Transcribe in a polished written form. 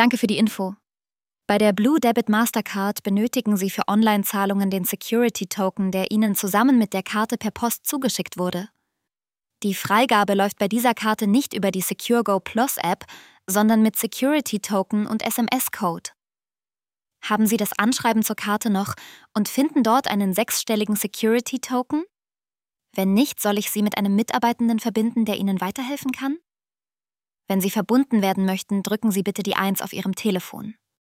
Danke für die Info. Bei der Blue Debit Mastercard benötigen Sie für Online-Zahlungen den Security-Token, der Ihnen zusammen mit der Karte per Post zugeschickt wurde. Die Freigabe läuft bei dieser Karte nicht über die SecureGo Plus App, sondern mit Security-Token und SMS-Code. Haben Sie das Anschreiben zur Karte noch und finden dort einen 6-stelligen Security-Token? Wenn nicht, soll ich Sie mit einem Mitarbeitenden verbinden, der Ihnen weiterhelfen kann? Wenn Sie verbunden werden möchten, drücken Sie bitte die 1 auf Ihrem Telefon.